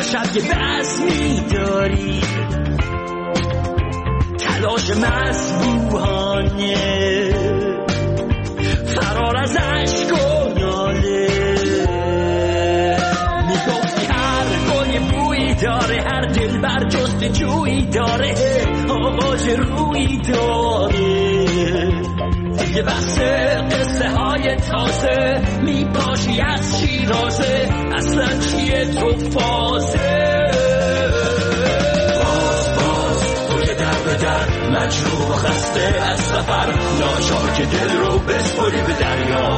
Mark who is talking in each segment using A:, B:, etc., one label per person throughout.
A: شب یه بزمی داری تلاش مذبوحانه فرار از عشق و ناله میگفتی هر گل بویی داره هر دل بر جست جویی داره آواز رویی داره یه بحث قصه های تازه میپاشی از شیرازه اصلا چیه تو فازه باز تو که در به در مجروح و خسته از سفر ناچار که دل رو بسپری به دریا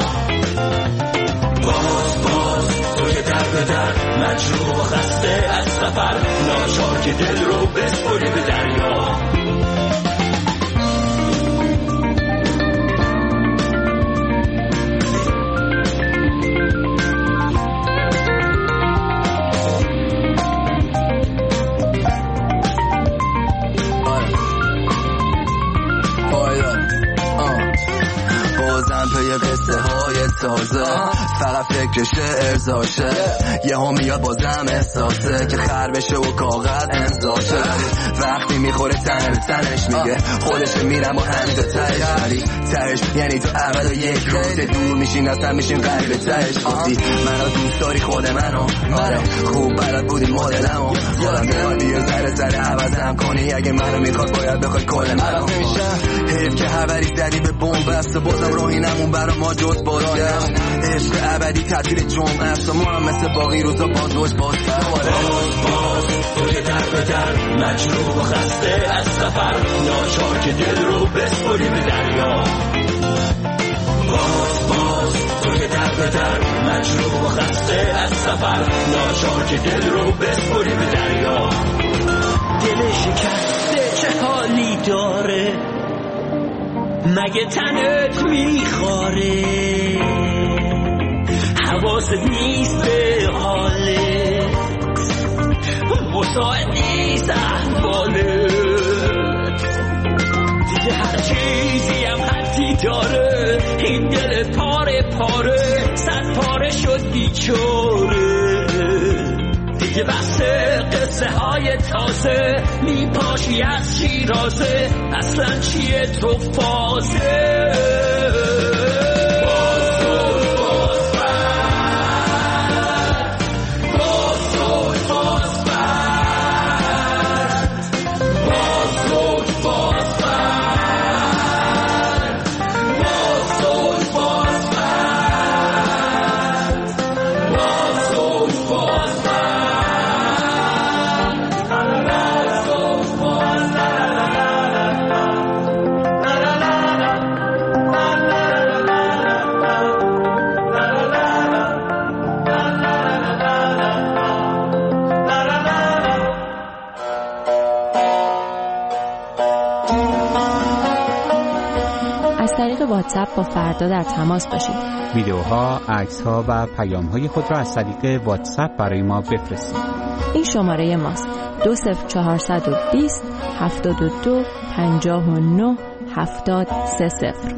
A: باز تو که در به در مجروح و خسته از سفر ناچار که دل رو بسپری به دریا
B: قصه های تازه فقط فکرش ارزاشه یه هم میاد بازم احساسه که خر بشه و کاغذ امضاشه وقتی میخوره تن به تنش میگه خودش میرم و همین تا تهش ولی تهش یعنی تو اول و یک روز دور میشین اصلا میشین قریب تهش گفتی منو دوست داری خود منو آره خوب بلد بودی مدلمو یادم میاد یه ذره عوضم کنی اگه منو میخواد باید بخواد کل منو حیف که خبری زدی به بمب است و بازم راهی نمون برا ما جز باشم عشق ابدی تعطیل جمعه است و ما هم مثل باقی روزا باز باز تو که در به در
A: مجروح و خسته از سفر ناچار که دل رو بسپری به دریا باز تو که در به در مجروح و خسته از سفر ناچار که دل رو بسپری به دریا دل شکسته چه حالی داره مگه تنت میخواره حواست نیست به حالت مساعد نیست احوالت دیگه هر چیزی هم حدی داره این دل پاره پاره صد پاره شد بیچاره دیگه بحث قصه های تازه میپاشی از شیرازه اصلا چیه تو فازه
C: واتساپ با فردا در تماس باشید.
D: ویدیوها، عکس‌ها و پیام‌های خود را از طریق واتساپ برای ما بفرستید.
C: این شماره ماست: 20420 72 59 730.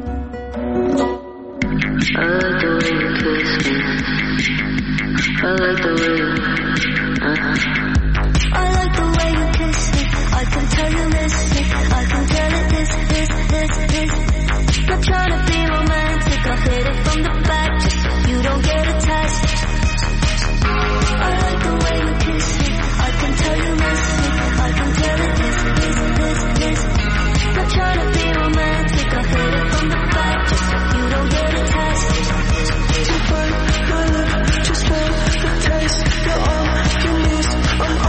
E: Not trying to be romantic, I'll hit it from the back just so you don't get attached. I like the way you kiss me, I can tell you miss me, I can tell it this. Not trying to be romantic, I'll hit it from the back just so you don't get attached. To find my love, just want the taste, you're all you need, I'm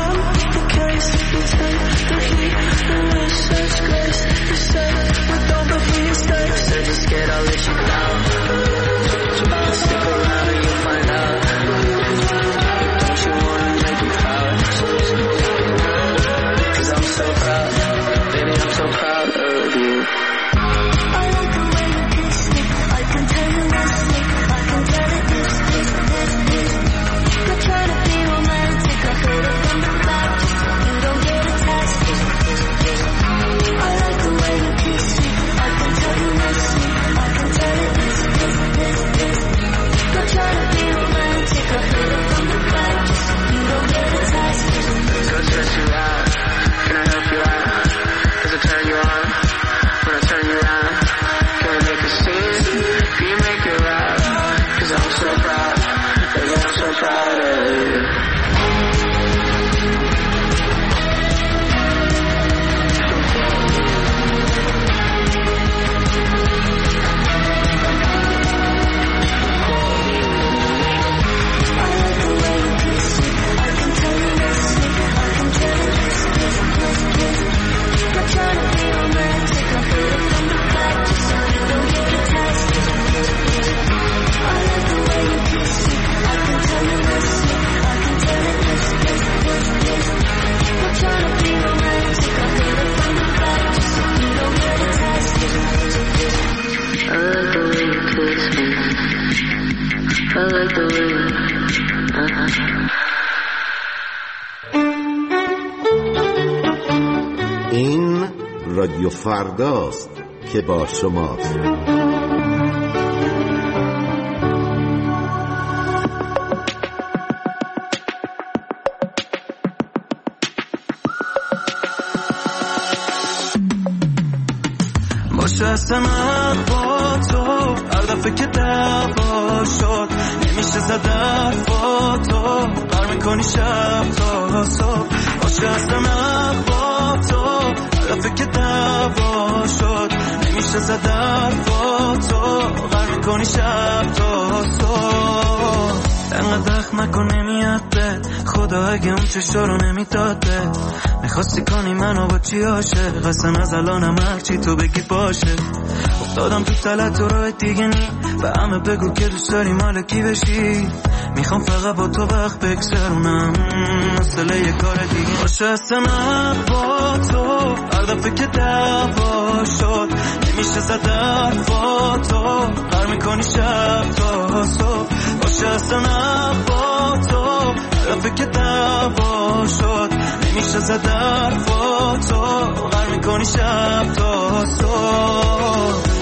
F: رادیو فرداست که با شماست.
G: باشه با تو هر دفعه که دعوا شد نمیشه زد با تو بر میکنی شب تا صبح. باشه با تو هر دفعه که دعوا شد نمیشه زد با تو بر میکنی شب تا صبح. انقدر دخم نکن نمیاد به خدا اگه اون چشا رو نمیداد به میخواستی کنی منو با چی عاشق قسم از الانم هرچی تو بگی باشه. افتادم تو تلت تو راه دیگه نی به همه بگو که دوست داری مال کی بشی. میخوام فقط با تو وقت بگذرونم مسئله یه کار دیگه باشه. اصلا با تو هر دفعه که دعوا شد نمیشه زد با تو بر میکنی شب تا صبح. باشه اصلا با تو هر دفعه که دعوا شد نمیشه زد با تو بر میکنی شب تا صبح.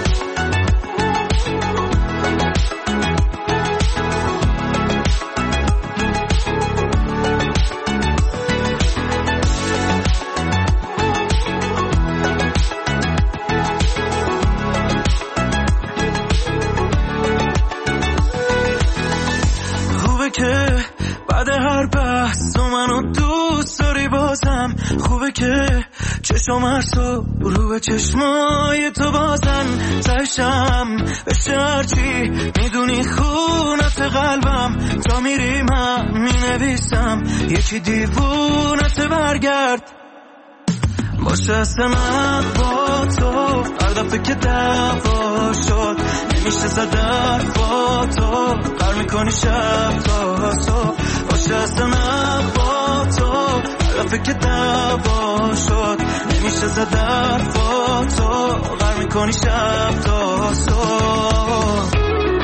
G: که بعد هر بحث تو منو دوست داری بازم خوبه که چشم هرسو رو به چشمای تو بازن تشم بشه هرچی میدونی خونت قلبم تا میری من مینویسم یکی دیوونت برگرد. باشه اصلا با تو هر دفعه که دعوا شد نمیشه زد با تو بر میکنی شب تا صبح. باشه اصلا با تو هر دفعه که دعوا شد نمیشه زد با تو بر میکنی شب تا صبح.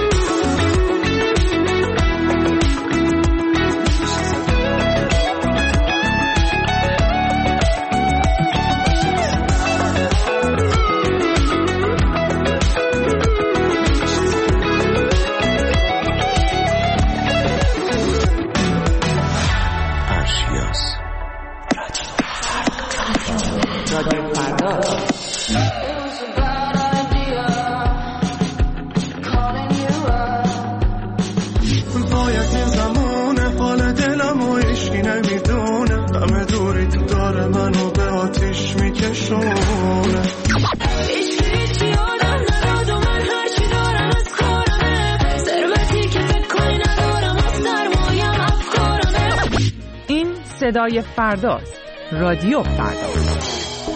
H: صدای فرداست. رادیو فرداست.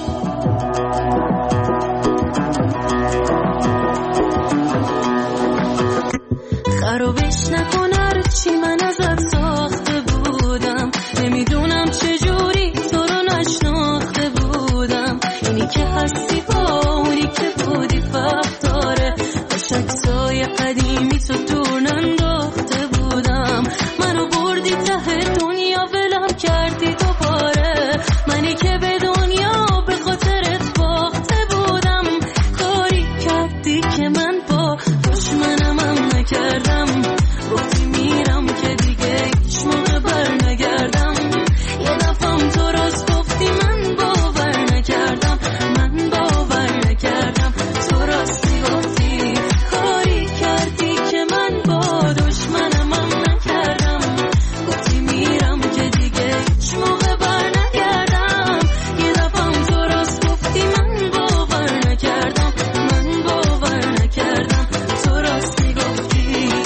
E: خرابش نکن هرچی من ازت ساخته بودم نمیدونم چجوری تو رو نشناخته بودم. اینی که هستی با اونی که بودی فرق داره باش عکسای قدیمی تو دور ننداخته بودم. منو بردی ته دنیا ولم کردی دوباره منی که به دنیا به خاطرت باخته بودم. کاری کردی که من با دشمنم هم نکردم گفتی میرم که دیگه هیچ موقع بر نگردم. یه دفعم تو راست گفتی من باور نکردم من باور نکردم تو راستی گفتی. کاری کردی که من با دشمنم هم نکردم گفتی میرم که دیگه هیچ موقع بر نگردم. یه دفعم تو راست گفتی من باور نکردم من باور نکردم تو راستی گفتی.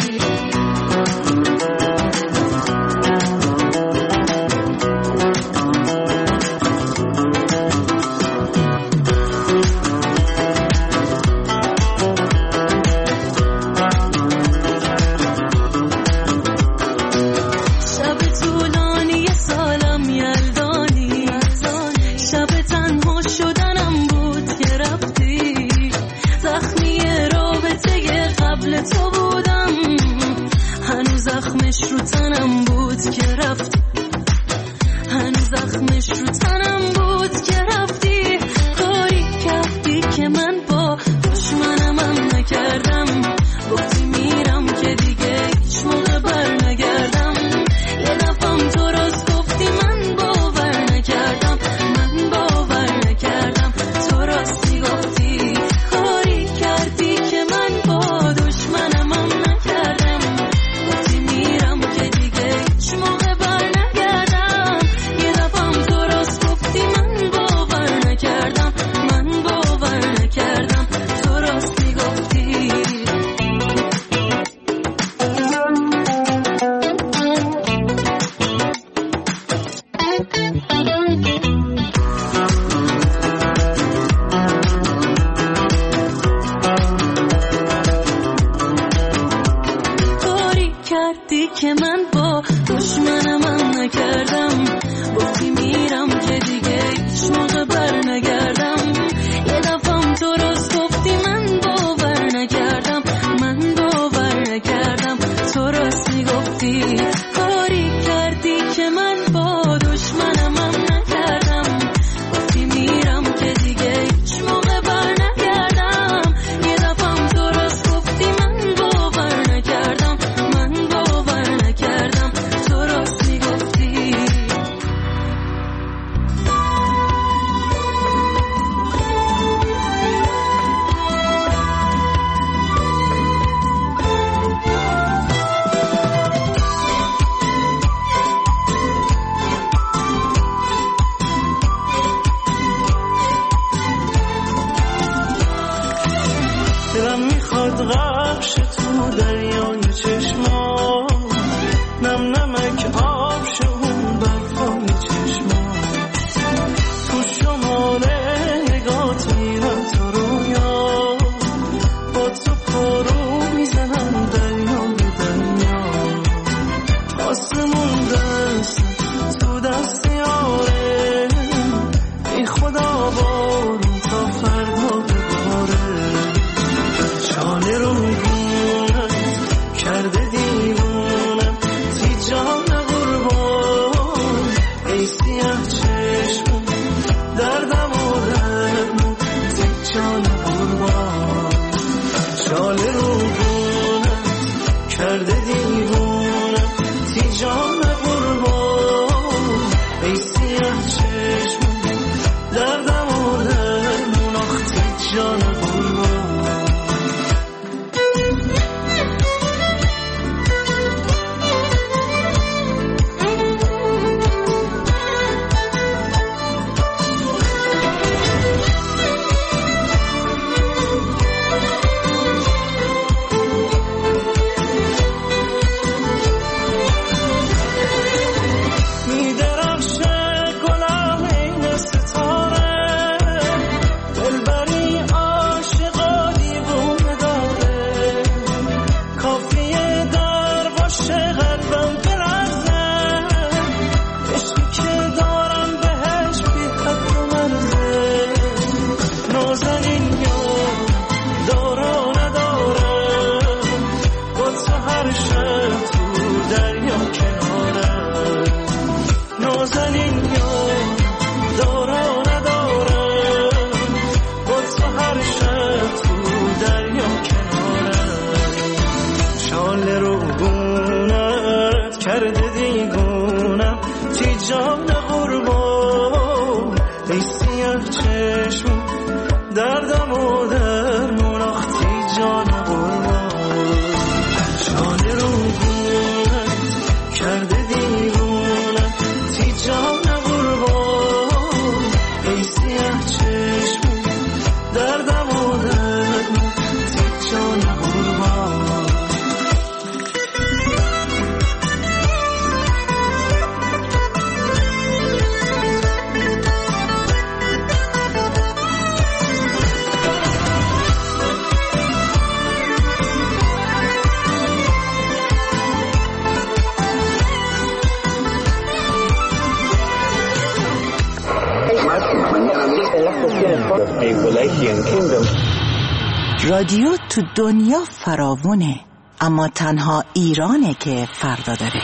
E: شب طولانی سالم یلدانی شب تنها شدنم بود که رفتی. زخمی رابطه قبل تو بودم هنوز زخمش رو تنم بود که رفتی. هنوز زخمش رو تنم بود که رفتی. کاری کاری کردی که من با دشمنم هم نکردم، گفتی میرم که دیگه هیچ موقع بر نگردم. یه دفعم تو راست گفتی من باور نکردم، من باور نکردم. تو راست میگفتی کاری کردی که من با دشمنم هم نکردم، گفتی میرم که دیگه هیچ موقع بر نگردم. یه دفعم تو راست گفتی من باور نکردم، من باور نکردم. تو راست میگفتی.
G: دلم میخواد غرقش تو دریای چشما، نم نمک آب شه اون برفای چشما. تو شمال نگات میرم تو رویا، با تو پرو میزنم دریای دنیا. آسمون دست تو دست یاره، ای خدا بارون تا فردا بباره. شانه رو گونم کرده دیوونم، تی جان قربان ای سیاه چشم دردم و درمون، تی جان قربان. شانه رو گونم کرده دیوونم، تی جان قربان ای سیاه چشم دردم و درمون، آخ تی جان قربان.
I: رادیو تو دنیا فراوونه، اما تنها ایرانه که فردا داره.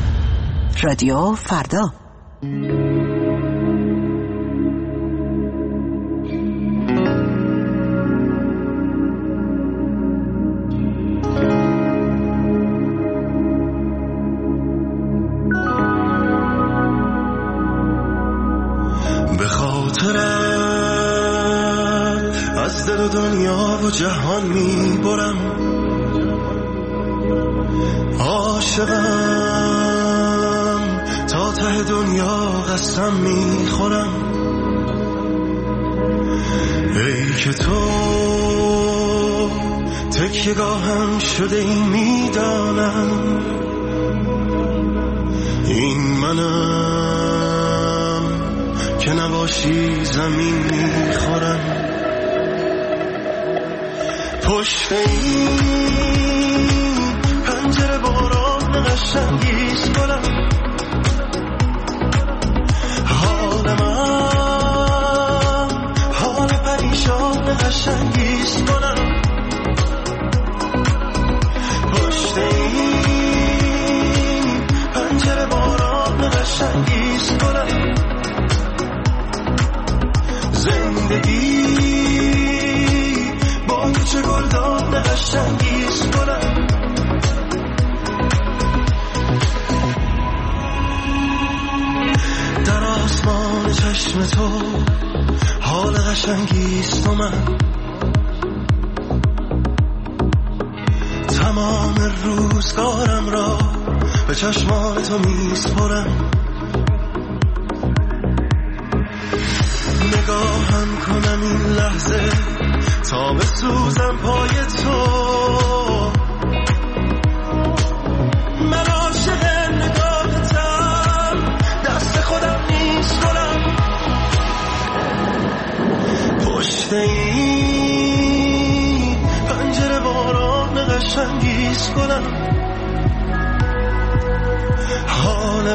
I: رادیو فردا.
G: به خاطرم از دل و دنیا و جهان میبرم، عاشقم تا ته دنیا قسم میخورم. ای که تو تکیه‌گاهم شده ای میدانم، این منم که نباشی زمین میخورم. پشت این پنجره باران قشنگیست گلم، حال من حال پریشان قشنگیست گلم. پشت این پنجره باران قشنگیست گلم. زندگی با تو چه گلدان قشنگیست گلم. در آسمان چشم تو حال قشنگیست و من تمام روزگارم را به چشمان تو میسپرم. نگاهم کنم این لحظه تا بسوزم پای تو. من عاشق نگاهتم، دست خودم نیست گلم. پشت این پنجره باران قشنگیست گلم. حال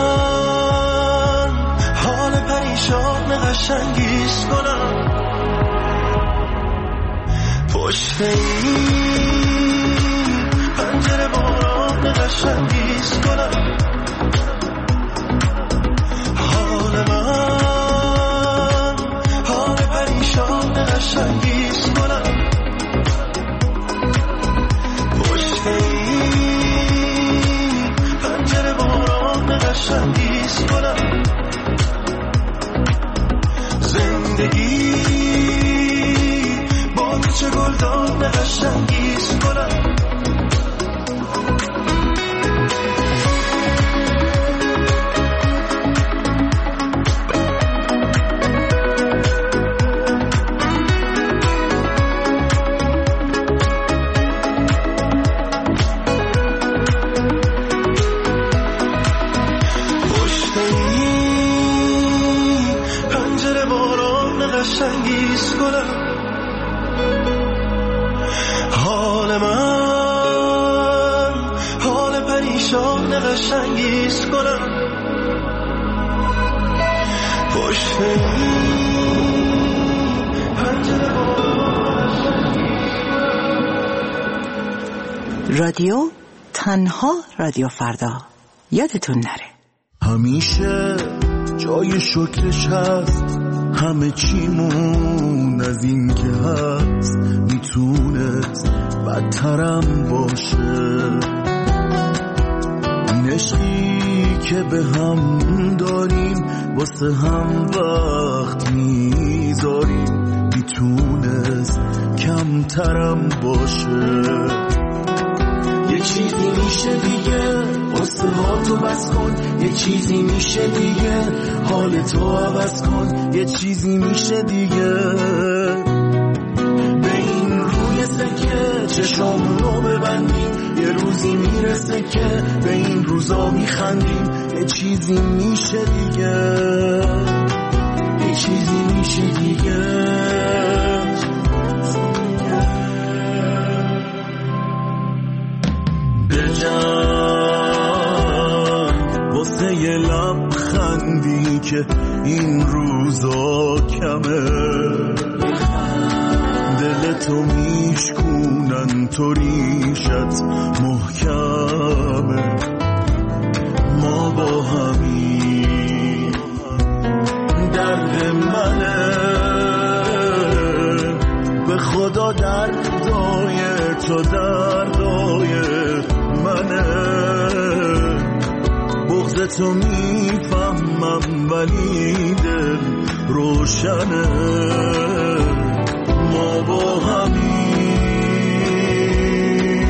G: من حال پریشان قشنگیست گلم. پشت این پنجره باران قشنگیست گلم. حال من حال پریشان قشنگیست گلم. پشت این پنجره باران قشنگیست گلم. زندگی با تو چه گلدان قشنگیست گلم. پشت این پنجره باران قشنگیست گلم. حال من حال پریشان قشنگیست گلم. پشت این پنجره باران
I: رادیو تنها رادیو فردا. یادتون نره
G: همیشه جای شکرش هست، همه چیمون از این که هست میتونست بدترم باشه. این عشقی که به هم داریم واسه هم وقت میذاریم میتونست کمترم باشه. یه چیزی میشه دیگه واسه ها تو بس کن، یه چیزی میشه دیگه حال تو عوض کن، یه چیزی میشه دیگه به این روی سکه چشامونو ببندیم. یه روزی میرسه که به این روزا میخندیم. یه چیزی میشه دیگه، یه چیزی میشه دیگه. واسه یه لبخندی که این روزا کمه، دلتو میشکونن تو ریشت محکمه. ما با همین درد منه، به خدا دردای تو دردای منه. بغضتو میفهمم ولی دل روشنه. ما با همین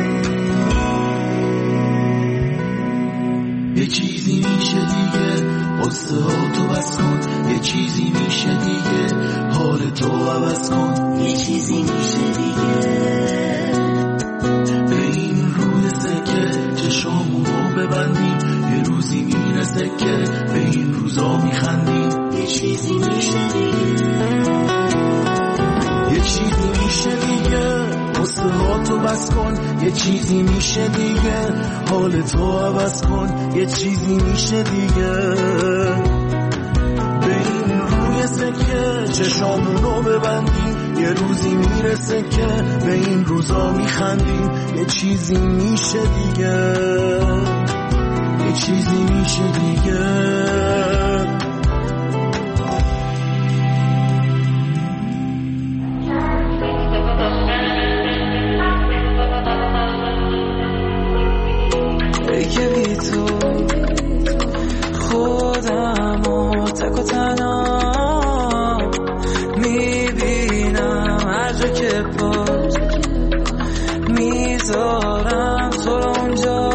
G: یه چیزی میشه دیگه قصه ها تو بس کن، یه چیزی میشه دیگه حال تو عوض کن، یه چیزی میشه دیگه به این روی سکه چشامونو ببندیم. یه روزی میرسه که به این روزا میخندیم. یه چیزی میشه دیگه، یه چیزی میشه دیگه، قصه ها تو بس کن، یه چیزی میشه دیگه، حال تو عوض کن، یه چیزی میشه دیگه. به این روی سکه چشامونو ببندیم، یه روزی میرسه که به این روزا میخندیم، یه چیزی میشه دیگه، یه چیزی میشه دیگه. ای که بی تو خودمو تک و تنها میبینم، هر جا که باز میذارم تو رو اونجا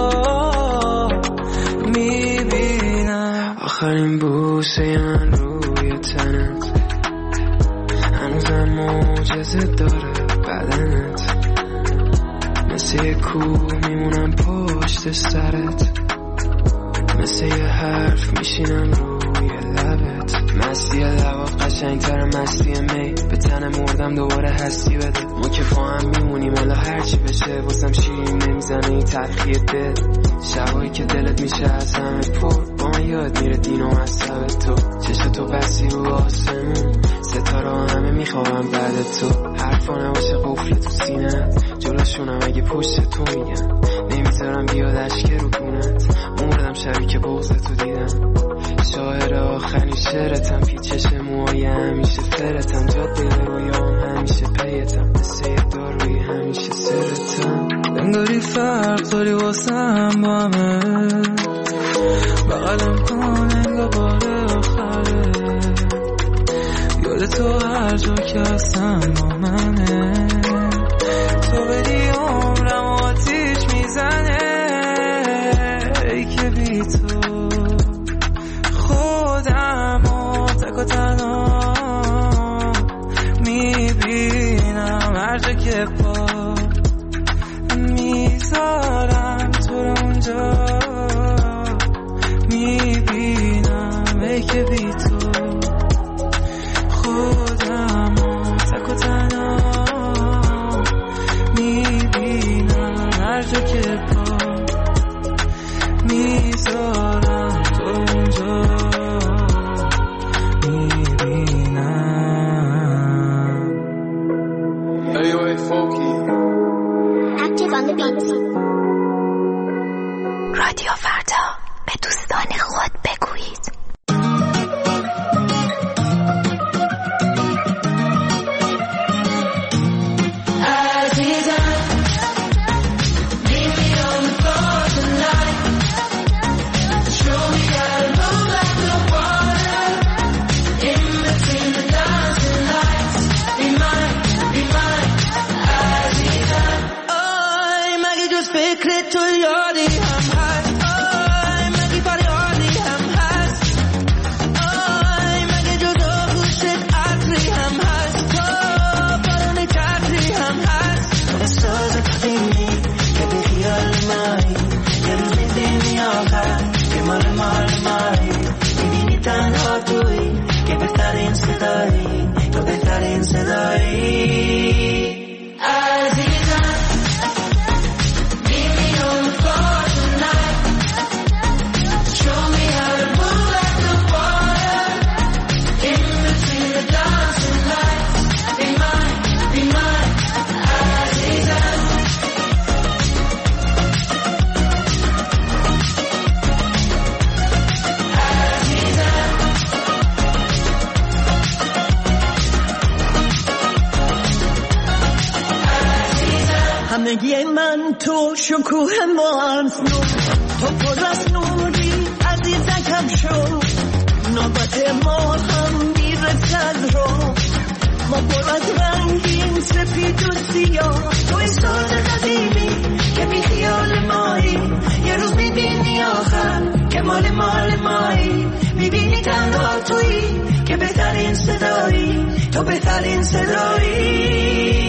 G: میبینم. آخرین بوسه من روی تنت هنوزم معجزه داره بدنت، مثل یه کوه میمونم پشت سرت، مثل یه حرف میشینم روی لبت. مستی لبات قشنگتر مستی می، به تن مردم دوباره هستی بده. ما که با هم میمونیم حالا هرچی بشه، واسم شیرین نمیزنه این تلخی دل. شبایی که دلت میشه از همه پر، با من یاد میره دین و مذهب تو. چشم تو بسی رو آسمون، ستاره همه میخوابم بعد تو. حرفا نباشه قفل تو سینه، جلوشونم اگه پشت تو میگن، نمیذارم بیاد اشک رو کونت. مردم شبی که بغض تو دیدم، شاعر آخرین شعرتم، پیچش موهای همیشه فرتم، جاده رویام همیشه پیتم، مثل یه داروی همیشه سرتم. انگاری فرق داری واسم با همه، بغلم کن انگار بار آخره، یاد تو هر جا که هستم با منه، تو بدی عمرم آتیش میزنه. ای که بی تو خودم و تک و تنها میبینم، هر جا که پا میذارم تو رو اونجا میبینم. ای که بی تو خودم و تک و تنها میبینم، هر جا که پا میذارم تو اونجا میبینم.
J: Anyway, Folky
E: Active on the beat.
I: رادیو فردا، به دوستان خود بگویید.
A: زندگی من تو شکوه ماست، تو پر از نوری عزیزکم شو، نوبت ما هم میرسد رو، ما پر از رنگین سپید و سیاه، تو احساس قدیمی که بی خیال مایی، یه روز میبینی آخر که مال مایی، میبینی تنها تویی که بهترین صدایی، تو بهترین صدایی.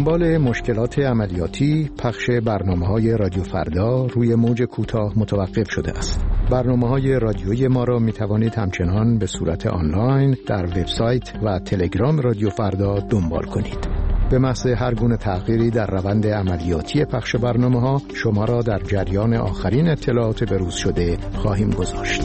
K: دنبال مشکلات عملیاتی، پخش برنامه‌های رادیو فردا روی موج کوتاه متوقف شده است. برنامه‌های رادیویی ما را می‌توانید همچنان به صورت آنلاین در وبسایت و تلگرام رادیو فردا دنبال کنید. به محض هر گونه تغییری در روند عملیاتی پخش برنامه‌ها شما را در جریان آخرین اطلاعات بروز شده خواهیم گذاشت.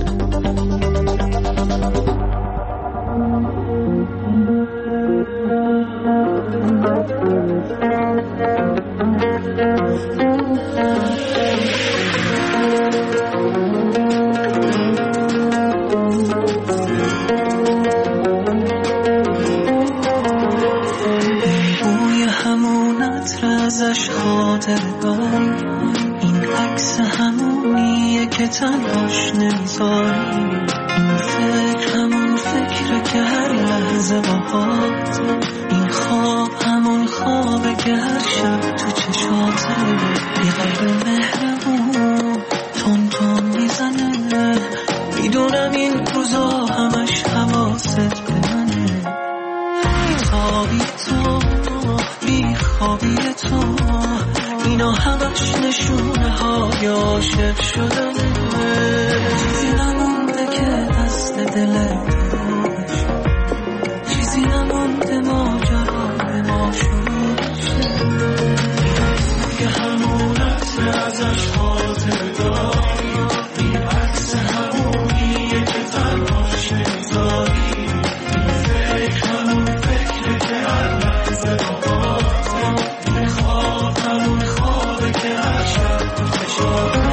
G: این عکس همونیه که تنهاش نمیذاری، این فکر همون فکره که هر لحظه باهات، این خواب همون خوابه که هر شب تو چشاته، یه قلب مهربون تون تون میزنه، میدونم این روزا همش حواست به منه، بیخوابی تو بیخوابی تو، اینا همش نشونه های عاشق شدنه، چیزی نمونده که دست دلت باشه، چیزی نمونده ماجرا به ما شروع شه، یه همونت ازش خاطر داری، این عکس همونیه که تنهاش نمیذاری، این فکر همون فکره که هر لحظه باهاته، این خواب همون خوابه که هر شب تو چشاته.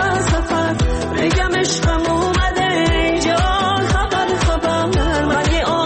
E: عشقم اومده اینجا، خبر من یه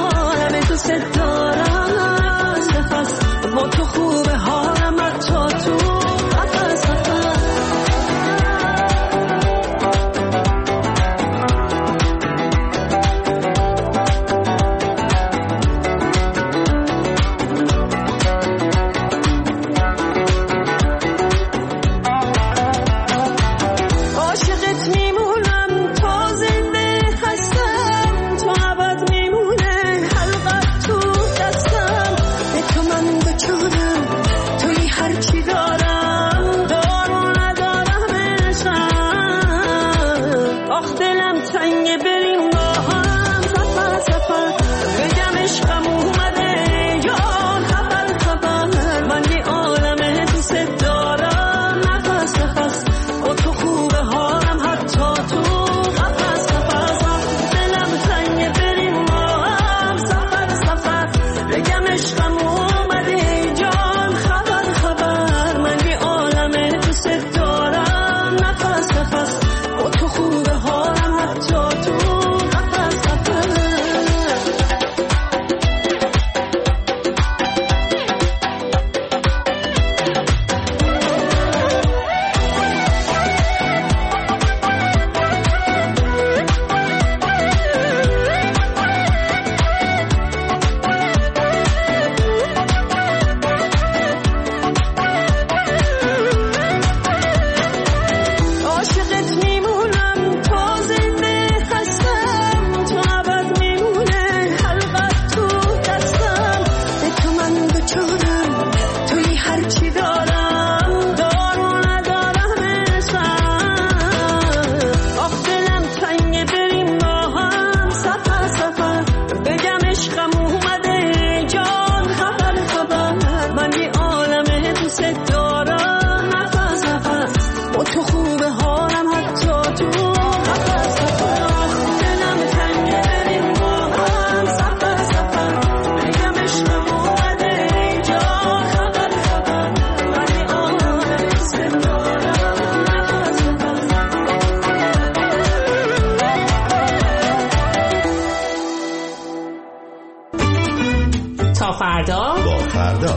L: فردا
F: با فردا.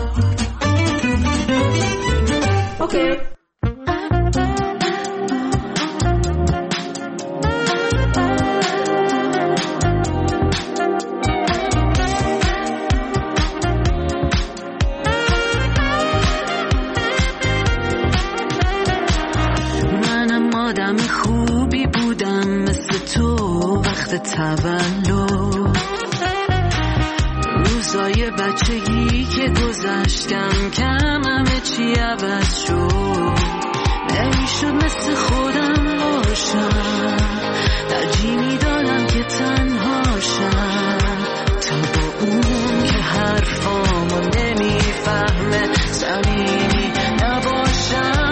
L: اوکی.
M: منم آدم خوبی بودم مثل تو وقت تولد، روزای بچگی که گذشتم کم همه چی عوض شد، نمیشد مثل خودم باشم، ترجیح میدادم که تنهاشم تا با اون که حرفامو نمیفهمه صمیمی نباشم.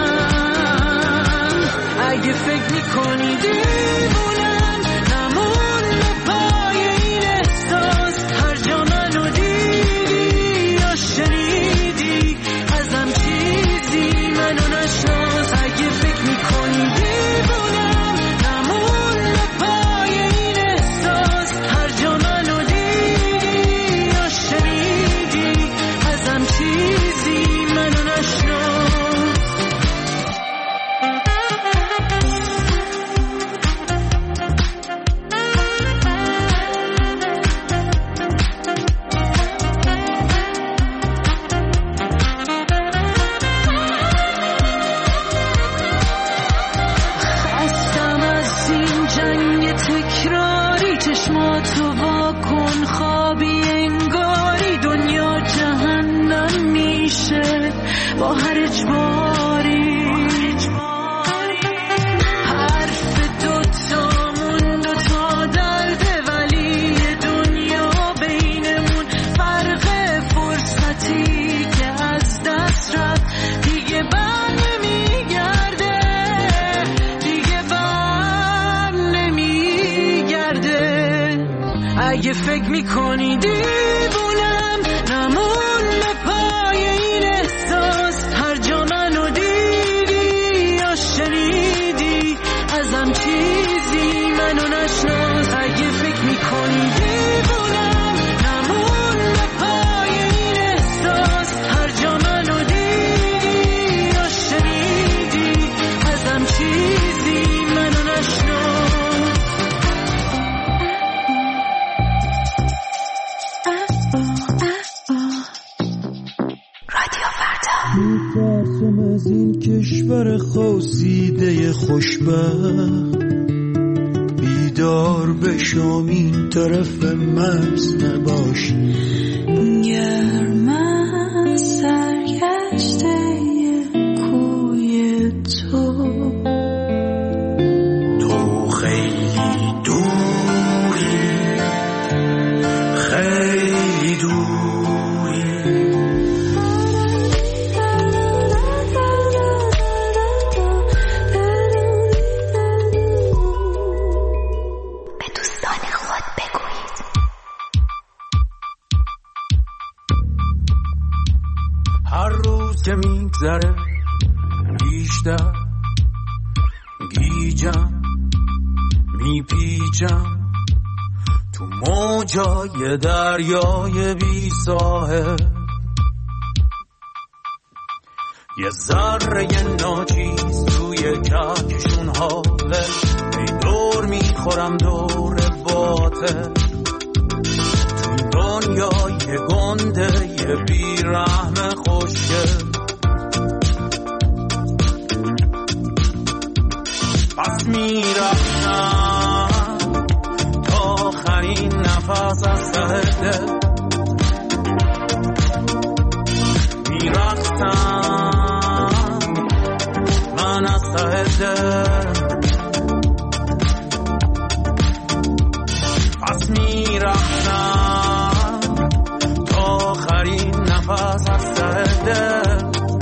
M: اگه فکر میکنی دیوونم نمون پای این احساس، هر جا منو دیدی یا شنیدی ازم چیزی منو نشناس. اگه فکر میکنی دیوونم نمون پای این احساس، هر جا منو دیدی یا شنیدی ازم چیزی منو نشناس. خستم از این جنگ تکراری، چشماتو واکن خوابی انگاری دنیا جهنم میشه با هر اجباری. حرف دوتامون دوتا درده ولی دنیا بینمون فرق فرصتی که از دست رفت دیگه بر نمیگرده، دیگه بر نمیگرده. اگه فکر میکنی دیوونم نمون پای این احساس، هر جا منو دیدی یا شنیدی ازم چیزی منو نشناس. اگه فکر میکنی دیوونم نمون پای این احساس، هر جا منو دیدی یا شنیدی ازم چیزی منو نشناس.
G: میترسم از این کشور خواسیده خوشبخت، بیدار بشم این طرف مرز نباش.
M: گرم از سرگشته کوی تو،
G: تو خیلی دوری، خیلی دوری.
E: به دوستان خود بگویید.
G: هر روز که میگذره بیشتر گیجم، میپیچم تو موجای دریای بی ساحل. یه ذره ناچیز توی کهکشون حاله، ای دور میخورم دور باطل. توی دنیای گنده یه بیرحم خوشگل، پس میرفتم تا آخرین نفس از ته دل. میرفتم من از ته دل، پس میرفتم تا آخرین نفس از ته دل.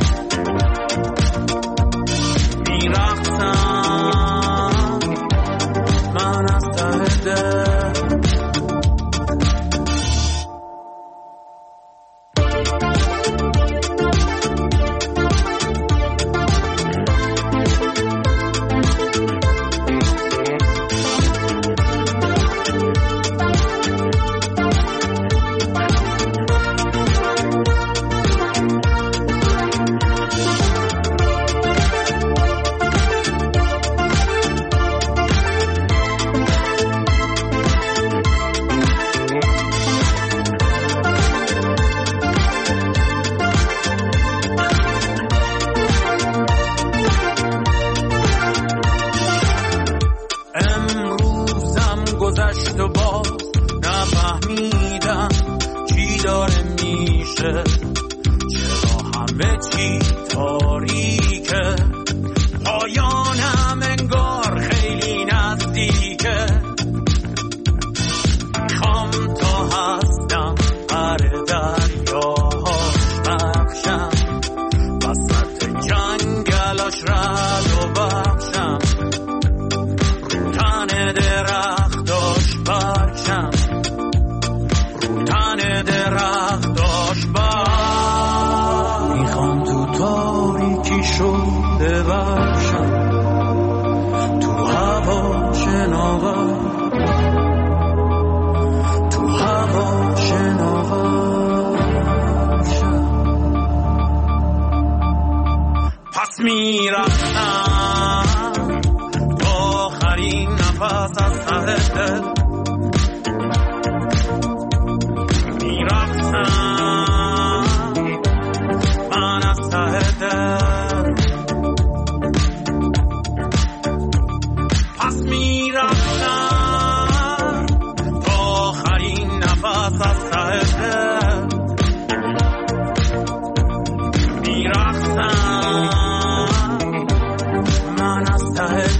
G: میرفتم من از ته دل.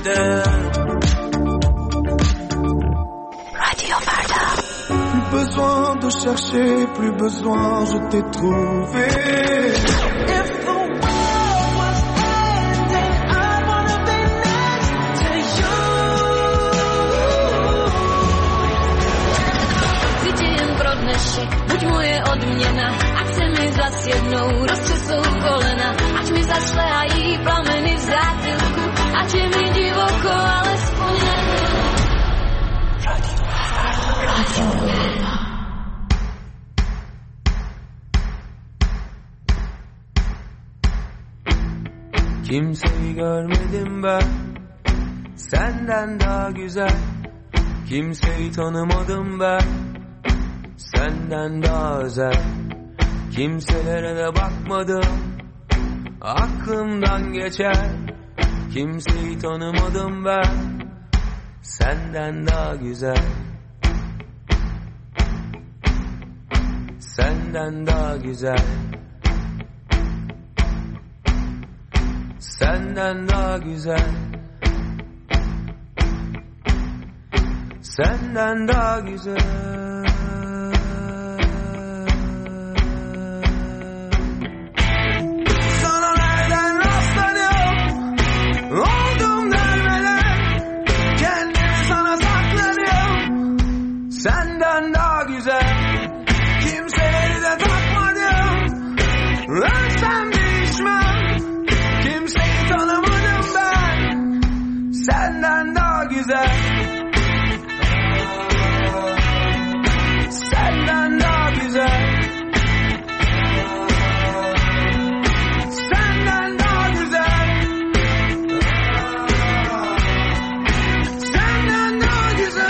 G: بده.
I: رادیو فردا.
G: Plus besoin de chercher, plus besoin, je t'ai trouvé. If the world was ending, I wanna be next to you.
N: Tydzień pro dnešek, buď moje odměna, ať se mi zas jednou rozčesou kolena, ať mi zašlehají plameny v zátylku, ať je mi divoko, alespoň jednou.
G: Kimseyi görmedim ben senden daha güzel, kimseyi tanımadım ben senden daha özel, kimselere de bakmadım aklımdan geçer, kimseyi tanımadım ben senden daha güzel, senden daha güzel, senden daha güzel, senden daha güzel. Sana nereden rastladım, oldum dermeler, kendimi sana sakladım, senden daha güzel, kimseleri de takmadım, ölsem değişmem, kimseyi tanımadım ben senden daha güzel, senden daha güzel, senden daha güzel, senden daha güzel.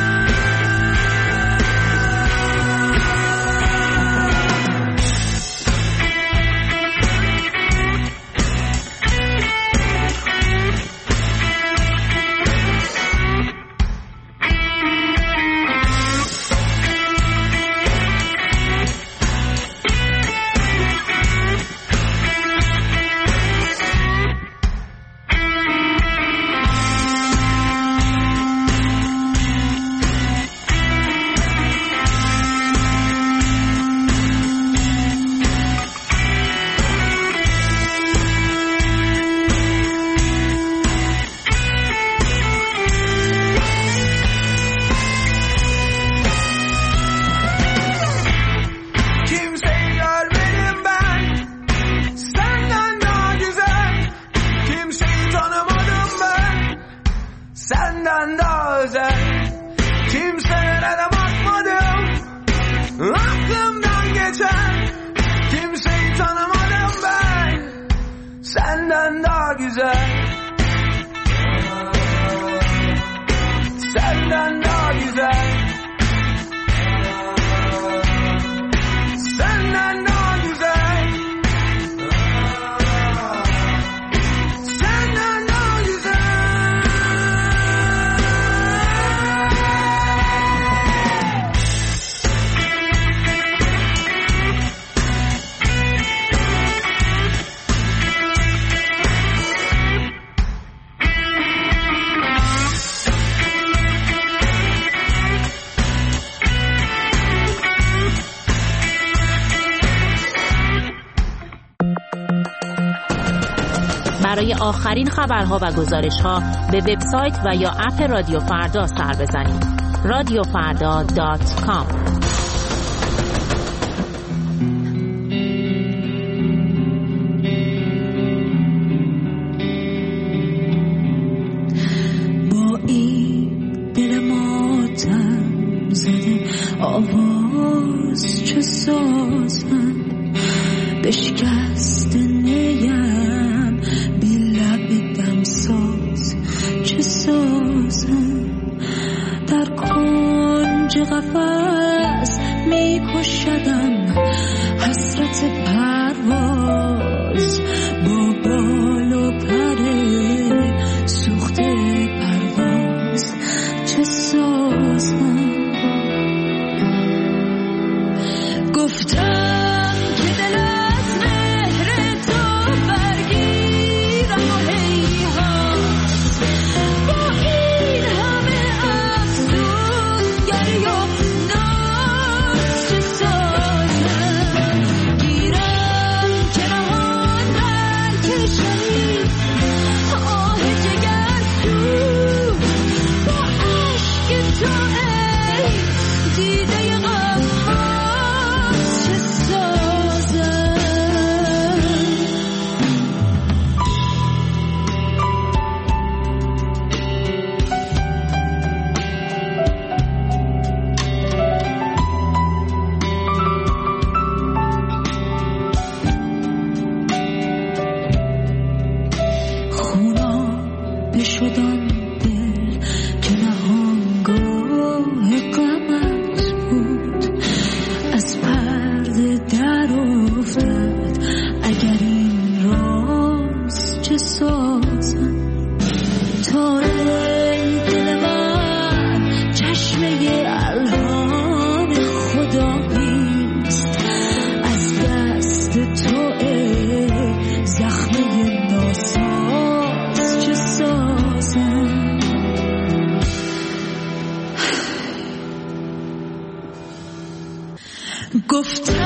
G: Senden daha özel, kimselere de bakmadım, aklımdan geçer, kimseyi tanımadım ben, senden daha güzel, senden daha güzel, senden daha güzel, senden daha güzel.
O: برای آخرین خبرها و گزارش‌ها به وبسایت و یا اپ رادیو فردا سر بزنید. radiofarda.com.
M: با این دل ماتم زده آواز چه سازم بشکست نیم بی لب دمساز چه سازم در کنج قفس می کشدم حسرت پرواز با بال و پر سوخته پرواز چه سازم گفتم که دل از مهر تو برگیرم و هیهات شدن دل که نهانگاه غمت بود از پرده در افتاد اگر این راز چه سازم تا دل من چشمه الهام خداییست از دست تو زخمه ناساز چه سازم گفتم